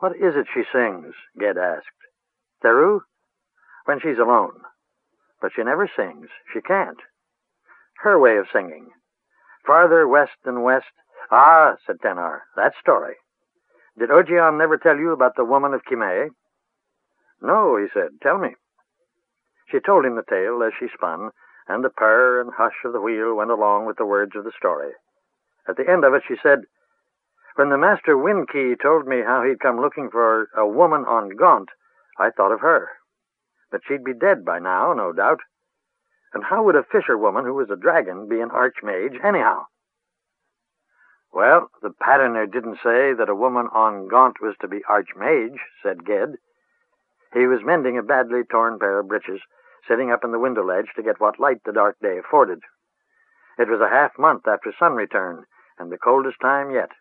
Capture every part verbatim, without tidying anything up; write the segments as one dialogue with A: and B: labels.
A: What is it she sings? Ged asked. Teru? When she's alone. But she never sings. She can't. Her way of singing. Farther west and west. Ah, said Tenar, that story. Did Ogion never tell you about the woman of Kimei? No, he said. Tell me. She told him the tale as she spun, and the purr and hush of the wheel went along with the words of the story. At the end of it, she said, When the master Wind-Key told me how he'd come looking for a woman on Gaunt, I thought of her. But she'd be dead by now, no doubt. And how would a fisherwoman who was a dragon be an archmage anyhow? Well, the patterner didn't say that a woman on Gaunt was to be archmage, said Ged. He was mending a badly torn pair of breeches, sitting up in the window ledge to get what light the dark day afforded. It was a half month after sun return, and the coldest time yet.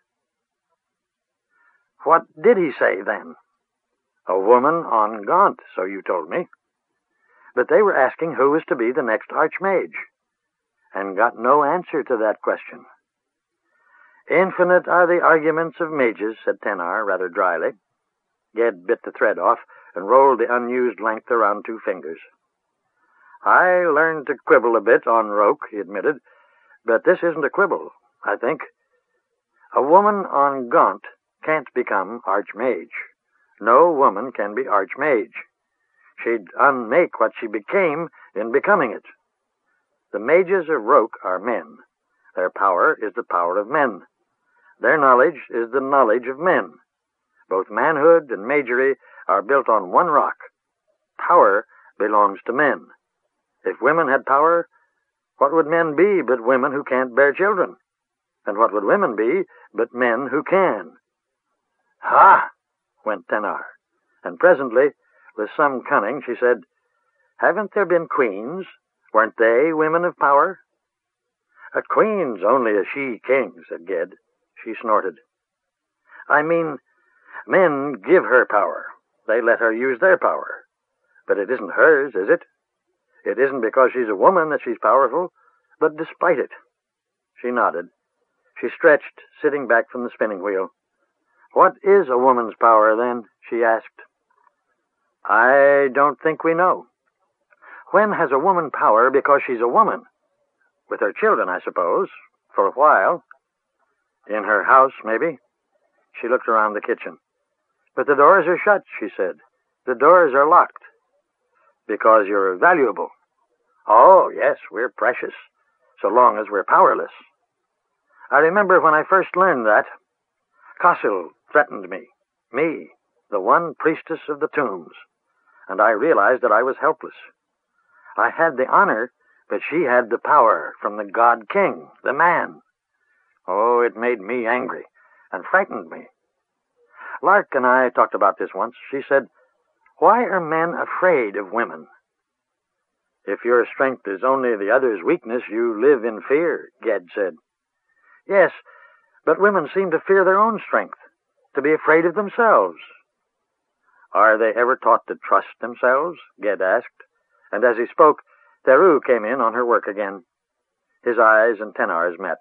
A: What did he say, then? A woman on Gaunt, so you told me. But they were asking who was to be the next archmage, and got no answer to that question. Infinite are the arguments of mages, said Tenar rather dryly. Ged bit the thread off and rolled the unused length around two fingers. I learned to quibble a bit on Roke, he admitted, but this isn't a quibble, I think. A woman on Gaunt can't become archmage. No woman can be archmage. She'd unmake what she became in becoming it. The mages of Roke are men. Their power is the power of men. Their knowledge is the knowledge of men. Both manhood and magery are built on one rock. Power belongs to men. If women had power, what would men be but women who can't bear children? And what would women be but men who can? Ha! Went Tenar. And presently, with some cunning, she said, Haven't there been queens? Weren't they women of power? A queen's only a she-king, said Ged. She snorted. I mean, men give her power. They let her use their power. But it isn't hers, is it? It isn't because she's a woman that she's powerful, but despite it. She nodded. She stretched, sitting back from the spinning wheel. What is a woman's power, then? She asked. I don't think we know. When has a woman power because she's a woman? With her children, I suppose, for a while. In her house, maybe. She looked around the kitchen. But the doors are shut, she said. The doors are locked. Because you're valuable. Oh, yes, we're precious, so long as we're powerless. I remember when I first learned that, Kossil threatened me, me, the one priestess of the tombs, and I realized that I was helpless. I had the honor, but she had the power from the god king, the man. Oh, it made me angry and frightened me. Lark and I talked about this once. She said, Why are men afraid of women? If your strength is only the other's weakness, you live in fear, Ged said. Yes, but women seem to fear their own strength, to be afraid of themselves. Are they ever taught to trust themselves? Ged asked, and as he spoke, Teru came in on her work again. His eyes and Tenar's met.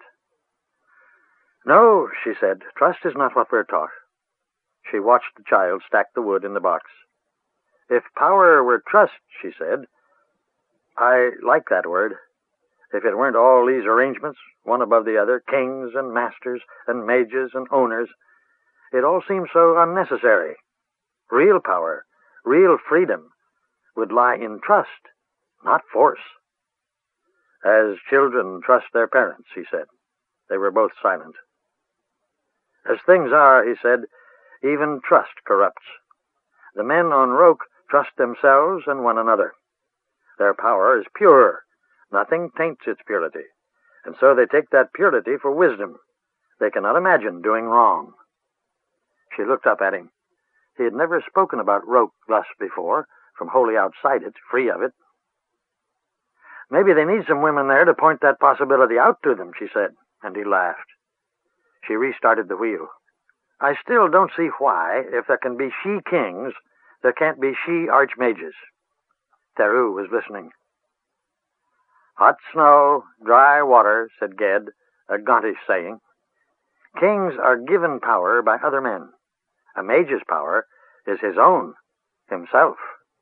A: No, she said, trust is not what we're taught. She watched the child stack the wood in the box. If power were trust, she said, I like that word. If it weren't all these arrangements, one above the other, kings and masters and mages and owners, it all seems so unnecessary. Real power, real freedom, would lie in trust, not force. As children trust their parents, he said. They were both silent. As things are, he said, even trust corrupts. The men on Roke trust themselves and one another. Their power is pure. Nothing taints its purity. And so they take that purity for wisdom. They cannot imagine doing wrong. She looked up at him. He had never spoken about Roke thus before, from wholly outside it, free of it. Maybe they need some women there to point that possibility out to them, she said, and he laughed. She restarted the wheel. I still don't see why, if there can be she-kings, there can't be she-archmages. Teru was listening. Hot snow, dry water, said Ged, a Gauntish saying. Kings are given power by other men, A mage's power is his own, himself.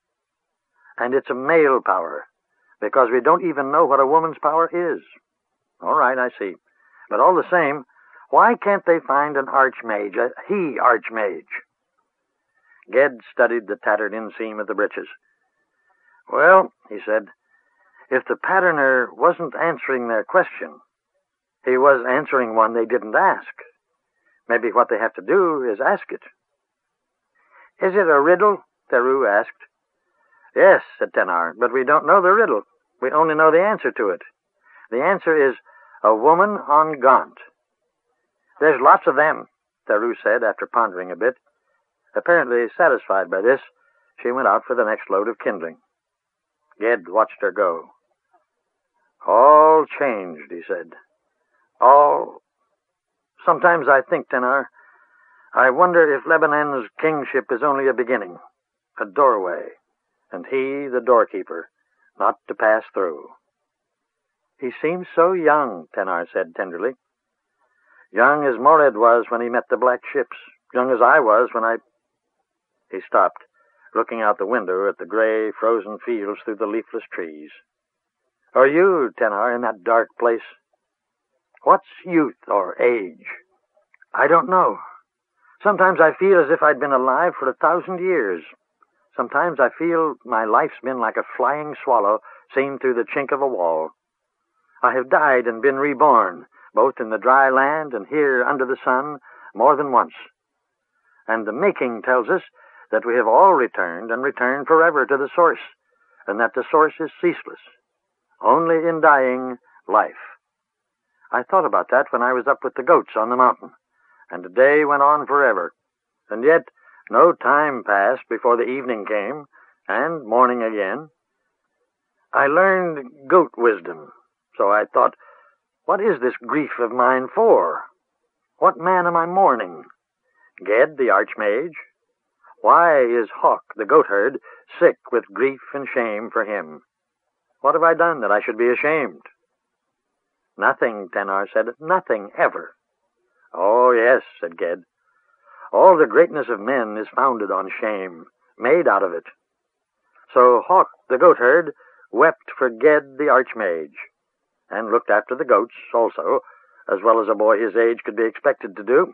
A: And it's a male power, because we don't even know what a woman's power is. All right, I see. But all the same, why can't they find an archmage, a he-archmage? Ged studied the tattered inseam of the breeches. Well, he said, if the patterner wasn't answering their question, he was answering one they didn't ask. Maybe what they have to do is ask it. Is it a riddle? Theroux asked. Yes, said Tenar, but we don't know the riddle. We only know the answer to it. The answer is a woman on Gaunt. There's lots of them, Theroux said after pondering a bit. Apparently satisfied by this, she went out for the next load of kindling. Ged watched her go. All changed, he said. All... Sometimes I think, Tenar, I wonder if Lebanon's kingship is only a beginning, a doorway, and he the doorkeeper, not to pass through. He seems so young, Tenar said tenderly. Young as Mored was when he met the black ships, young as I was when I... He stopped, looking out the window at the gray, frozen fields through the leafless trees. Are you, Tenar, in that dark place? What's youth or age? I don't know. Sometimes I feel as if I'd been alive for a thousand years. Sometimes I feel my life's been like a flying swallow seen through the chink of a wall. I have died and been reborn, both in the dry land and here under the sun, more than once. And the making tells us that we have all returned and return forever to the source, and that the source is ceaseless. Only in dying, life. I thought about that when I was up with the goats on the mountain, and the day went on forever, and yet no time passed before the evening came, and morning again. I learned goat wisdom, so I thought, what is this grief of mine for? What man am I mourning? Ged, the archmage? Why is Hawk, the goatherd, sick with grief and shame for him? What have I done that I should be ashamed? Nothing, Tenar said, nothing ever. Oh, yes, said Ged. All the greatness of men is founded on shame, made out of it. So Hawk, the goatherd, wept for Ged, the archmage, and looked after the goats also, as well as a boy his age could be expected to do.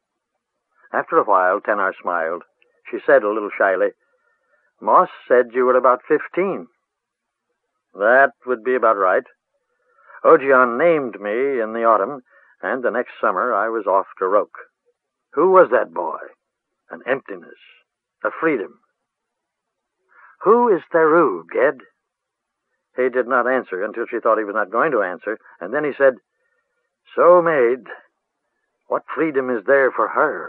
A: After a while, Tenar smiled. She said a little shyly, Moss said you were about fifteen. That would be about right. Ogion named me in the autumn, and the next summer I was off to Roke. Who was that boy? An emptiness, a freedom. Who is Theroux, Ged? He did not answer until she thought he was not going to answer, and then he said, So made, what freedom is there for her?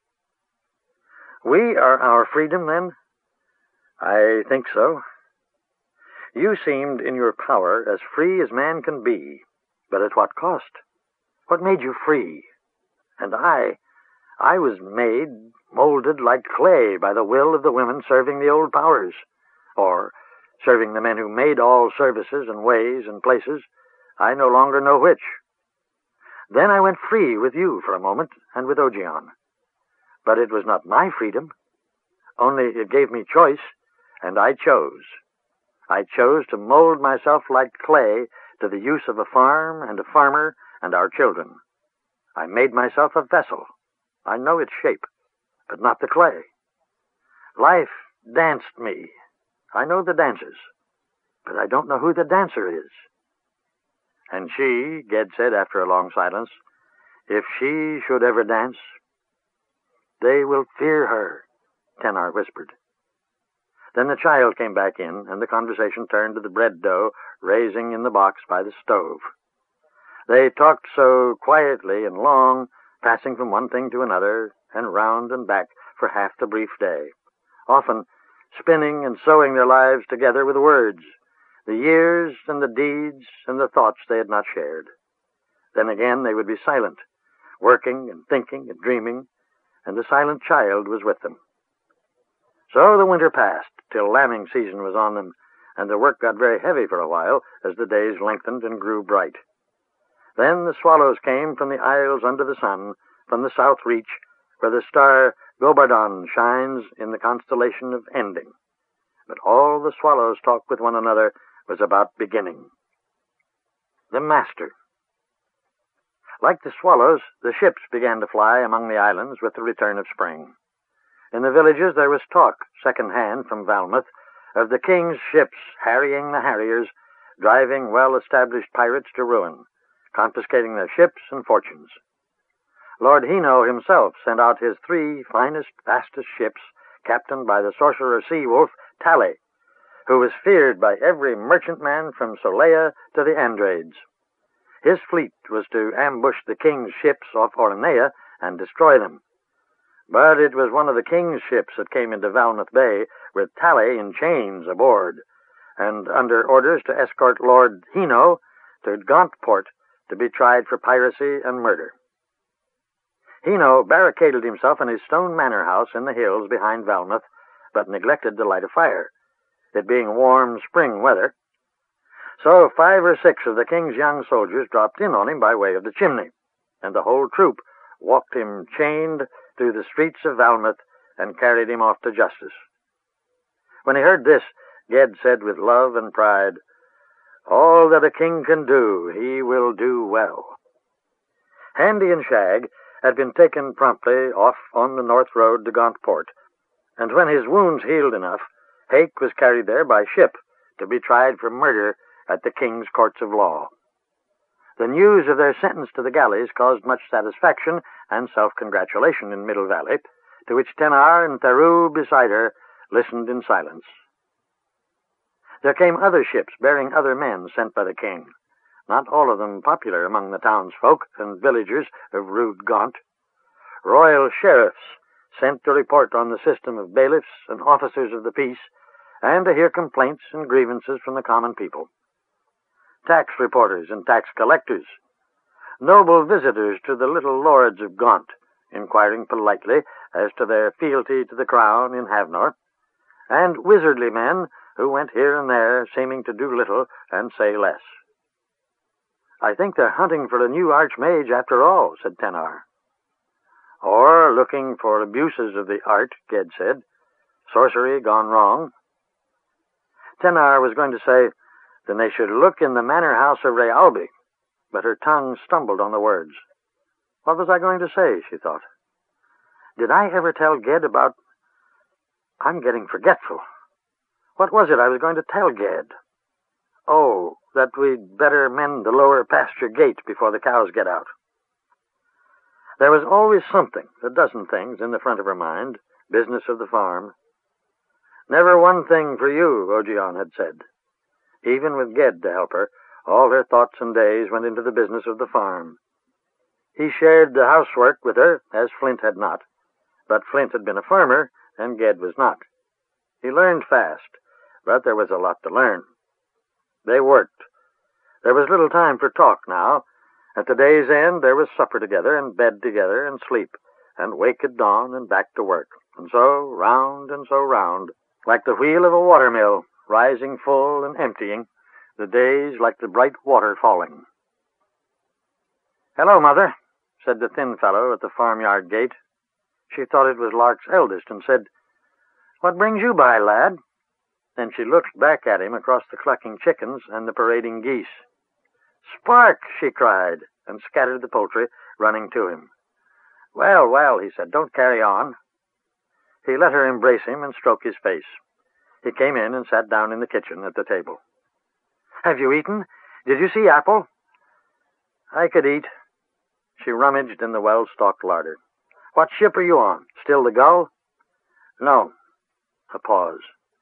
A: We are our freedom, then? I think so. You seemed in your power as free as man can be, but at what cost? What made you free? And I, I was made, molded like clay by the will of the women serving the old powers, or serving the men who made all services and ways and places. I no longer know which. Then I went free with you for a moment, and with Ogion. But it was not my freedom. Only it gave me choice, and I chose. I chose to mold myself like clay to the use of a farm and a farmer and our children. I made myself a vessel. I know its shape, but not the clay. Life danced me. I know the dances, but I don't know who the dancer is. And she, Ged said after a long silence, if she should ever dance, they will fear her, Tenar whispered. Then the child came back in, and the conversation turned to the bread dough raising in the box by the stove. They talked so quietly and long, passing from one thing to another, and round and back for half the brief day, often spinning and sewing their lives together with words, the years and the deeds and the thoughts they had not shared. Then again they would be silent, working and thinking and dreaming, and the silent child was with them. So the winter passed, till lambing season was on them, and the work got very heavy for a while as the days lengthened and grew bright. Then the swallows came from the isles under the sun, from the south reach, where the star Gobardon shines in the constellation of ending, but all the swallows talk with one another was about beginning. The Master. Like the swallows, the ships began to fly among the islands with the return of spring. In the villages there was talk, second-hand from Valmouth, of the king's ships harrying the harriers, driving well-established pirates to ruin, confiscating their ships and fortunes. Lord Heno himself sent out his three finest, fastest ships, captained by the sorcerer sea-wolf, Tally, who was feared by every merchantman from Solea to the Andrades. His fleet was to ambush the king's ships off Oronea and destroy them. But it was one of the king's ships that came into Valmouth Bay with Tally in chains aboard, and under orders to escort Lord Heno to Gauntport to be tried for piracy and murder. Heno barricaded himself in his stone manor house in the hills behind Valmouth, but neglected to light a fire, it being warm spring weather. So five or six of the king's young soldiers dropped in on him by way of the chimney, and the whole troop walked him chained through the streets of Valmouth and carried him off to justice. When he heard this, Ged said with love and pride, "All that a king can do, he will do well." Handy and Shag had been taken promptly off on the north road to Gauntport, and when his wounds healed enough, Hake was carried there by ship to be tried for murder at the king's courts of law. The news of their sentence to the galleys caused much satisfaction and self-congratulation in Middle Valley, to which Tenar and Theru beside her listened in silence. There came other ships bearing other men sent by the king, not all of them popular among the townsfolk and villagers of rude Gaunt. Royal sheriffs sent to report on the system of bailiffs and officers of the peace, and to hear complaints and grievances from the common people. Tax reporters and tax collectors, noble visitors to the little lords of Gaunt, inquiring politely as to their fealty to the crown in Havnor, and wizardly men who went here and there, seeming to do little and say less. "I think they're hunting for a new archmage after all," said Tenar. "Or looking for abuses of the art," Ged said. "Sorcery gone wrong." Tenar was going to say, "Then they should look in the manor house of Rayalby," but her tongue stumbled on the words. What was I going to say, she thought. Did I ever tell Ged about... I'm getting forgetful. What was it I was going to tell Ged? Oh, that we'd better mend the lower pasture gate before the cows get out. There was always something, a dozen things, in the front of her mind, business of the farm. Never one thing for you, Ogion had said. Even with Ged to help her, all her thoughts and days went into the business of the farm. He shared the housework with her, as Flint had not, but Flint had been a farmer, and Ged was not. He learned fast, but there was a lot to learn. They worked. There was little time for talk now. At the day's end, there was supper together, and bed together, and sleep, and wake at dawn, and back to work, and so round and so round, like the wheel of a watermill, rising full and emptying, the days like the bright water falling. "Hello, Mother," said the thin fellow at the farmyard gate. She thought it was Lark's eldest, and said, "What brings you by, lad?" Then she looked back at him across the clucking chickens and the parading geese. "Spark!" she cried, and scattered the poultry, running to him. "Well, well," he said, "don't carry on." He let her embrace him and stroke his face. He came in and sat down in the kitchen at the table. "Have you eaten? Did you see Apple?" "I could eat." She rummaged in the well-stocked larder. "What ship are you on? Still the Gull?" "No." A pause.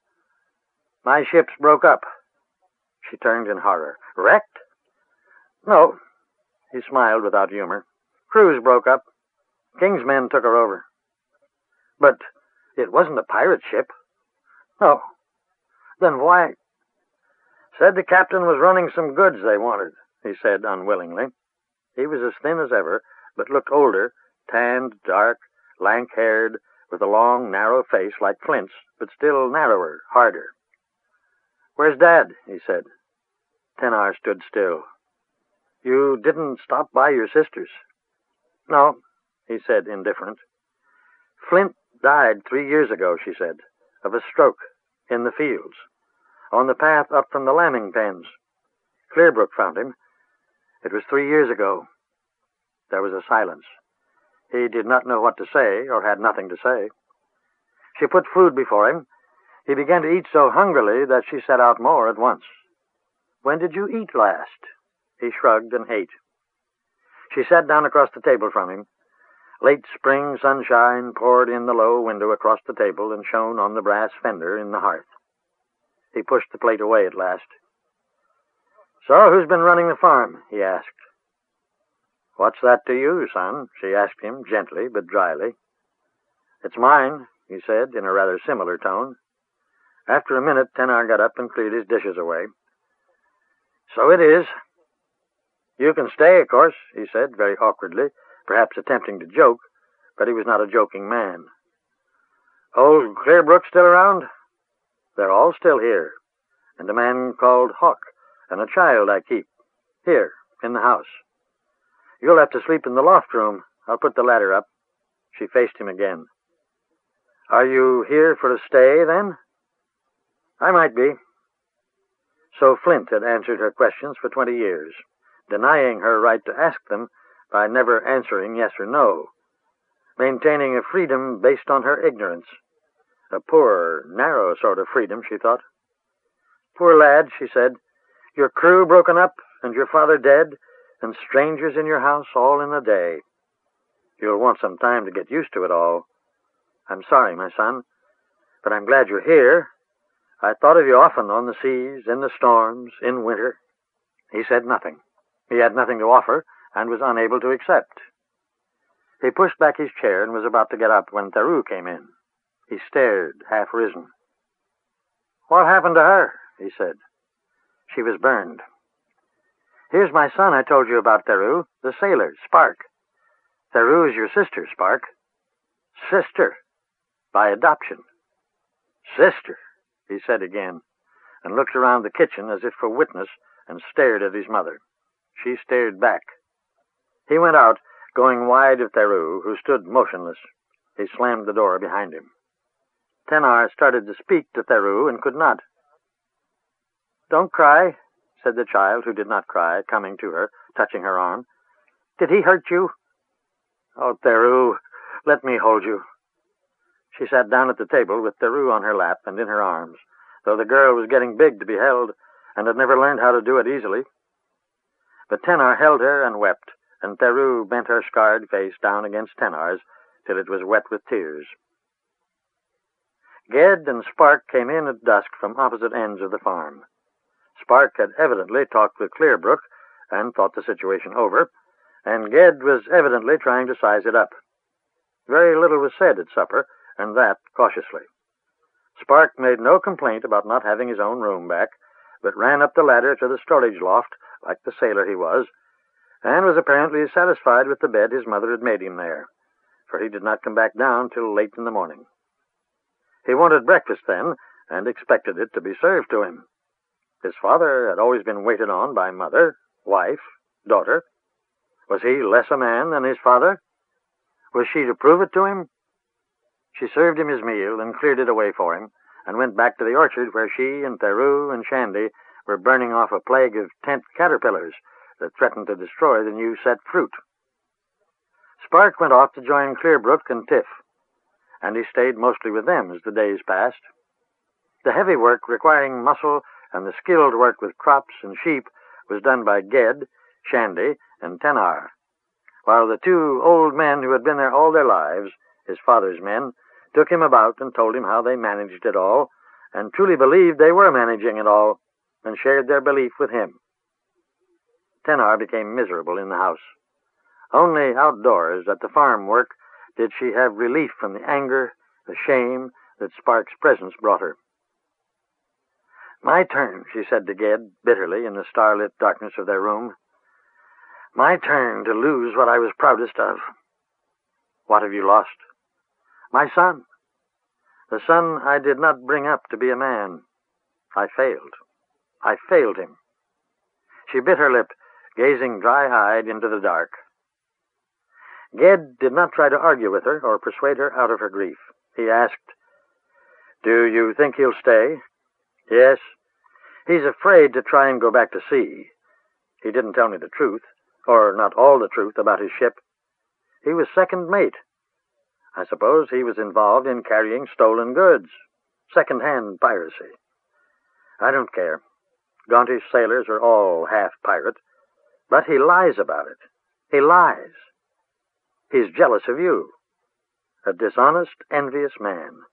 A: "My ship's broke up." She turned in horror. "Wrecked?" "No." He smiled without humor. "Crew's broke up. King's men took her over." "But it wasn't a pirate ship." "No." "Then why—" "Said the captain was running some goods they wanted," he said unwillingly. He was as thin as ever, but looked older, tanned, dark, lank-haired, with a long, narrow face like Flint's, but still narrower, harder. "Where's Dad?" he said. Tenar stood still. "You didn't stop by your sister's?" "No," he said, indifferent. "Flint Died three years ago, she said, of a stroke, in the fields, on the path up from the lambing pens. Clearbrook found him. It was three years ago. There was a silence. He did not know what to say, or had nothing to say. She put food before him. He began to eat so hungrily that she set out more at once. "When did you eat last?" He shrugged and ate. She sat down across the table from him. Late spring sunshine poured in the low window across the table and shone on the brass fender in the hearth. He pushed the plate away at last. "So, who's been running the farm?" he asked. "What's that to you, son?" she asked him, gently but dryly. "It's mine," he said, in a rather similar tone. After a minute, Tenar got up and cleared his dishes away. "So it is. You can stay, of course," he said, very awkwardly, perhaps attempting to joke, but he was not a joking man. "Old Clearbrook still around?" "They're all still here, and a man called Hawk, and a child I keep, here, in the house. You'll have to sleep in the loft room. I'll put the ladder up." She faced him again. "Are you here for a stay, then?" "I might be." So Flint had answered her questions for twenty years, denying her right to ask them by never answering yes or no, maintaining a freedom based on her ignorance. A poor, narrow sort of freedom, she thought. "Poor lad," she said, "your crew broken up, and your father dead, and strangers in your house all in a day. You'll want some time to get used to it all. I'm sorry, my son, but I'm glad you're here. I thought of you often on the seas, in the storms, in winter." He said nothing. He had nothing to offer, and was unable to accept. He pushed back his chair and was about to get up when Theru came in. He stared, half risen. "What happened to her?" he said. "She was burned. Here's my son I told you about, Theru, the sailor, Spark. Theru is your sister, Spark." "Sister? By adoption." "Sister," he said again, and looked around the kitchen as if for witness, and stared at his mother. She stared back. He went out, going wide of Theru, who stood motionless. He slammed the door behind him. Tenar started to speak to Theru and could not. "Don't cry," said the child, who did not cry, coming to her, touching her arm. "Did he hurt you?" "Oh, Theru, let me hold you." She sat down at the table with Theru on her lap and in her arms, though the girl was getting big to be held and had never learned how to do it easily. But Tenar held her and wept, and Theru bent her scarred face down against Tenar's till it was wet with tears. Ged and Spark came in at dusk from opposite ends of the farm. Spark had evidently talked with Clearbrook and thought the situation over, and Ged was evidently trying to size it up. Very little was said at supper, and that cautiously. Spark made no complaint about not having his own room back, but ran up the ladder to the storage loft, like the sailor he was, and was apparently satisfied with the bed his mother had made him there, for he did not come back down till late in the morning. He wanted breakfast then, and expected it to be served to him. His father had always been waited on by mother, wife, daughter. Was he less a man than his father? Was she to prove it to him? She served him his meal and cleared it away for him, and went back to the orchard where she and Theru and Shandy were burning off a plague of tent caterpillars that threatened to destroy the new set fruit. Spark went off to join Clearbrook and Tiff, and he stayed mostly with them as the days passed. The heavy work requiring muscle and the skilled work with crops and sheep was done by Ged, Shandy, and Tenar, while the two old men who had been there all their lives, his father's men, took him about and told him how they managed it all, and truly believed they were managing it all, and shared their belief with him. Tenar became miserable in the house. Only outdoors, at the farm work, did she have relief from the anger, the shame that Spark's presence brought her. "My turn," she said to Ged, bitterly, in the starlit darkness of their room. "My turn to lose what I was proudest of." "What have you lost?" "My son. The son I did not bring up to be a man. I failed. I failed him." She bit her lip, gazing dry-eyed into the dark. Ged did not try to argue with her or persuade her out of her grief. He asked, "Do you think he'll stay?" "Yes. He's afraid to try and go back to sea. He didn't tell me the truth, or not all the truth about his ship. He was second mate. I suppose he was involved in carrying stolen goods, second-hand piracy. I don't care. Gauntish sailors are all half pirate. But he lies about it. He lies. He's jealous of you. A dishonest, envious man.